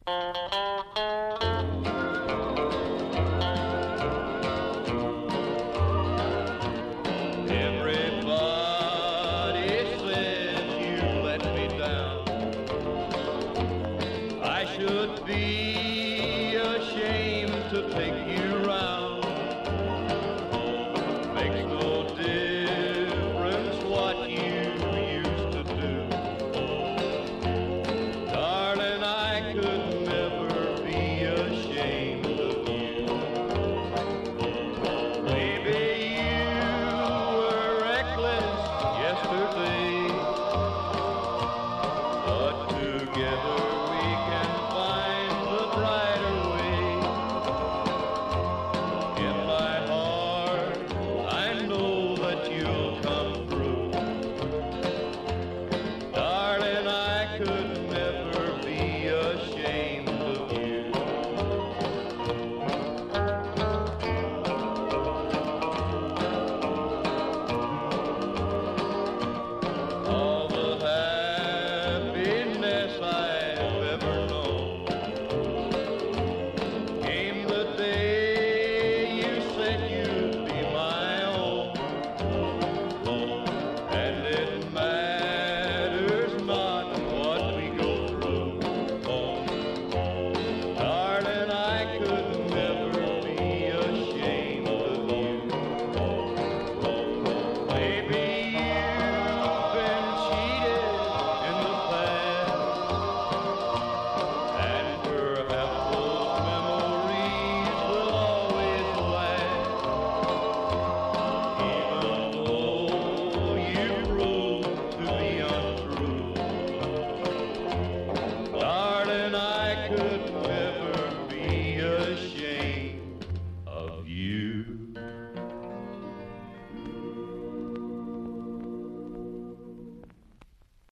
Everybody says you let me down. I should be ashamed to take you round. Makes no difference what you used to do. Darling, I could never be ashamed of you. Maybe you were reckless yesterday, but together we can find the brighter way. In my heart, I know that you'll come through. Darling, I could never be ashamed of you. All the happiness I've ever known came the day you said you'd be my own. And it matters not what we go through. Darling, I could never be ashamed of you. Maybe you've been cheated in the past, and perhaps those memories will always last. Even though you proved to be untrue, darling, I could never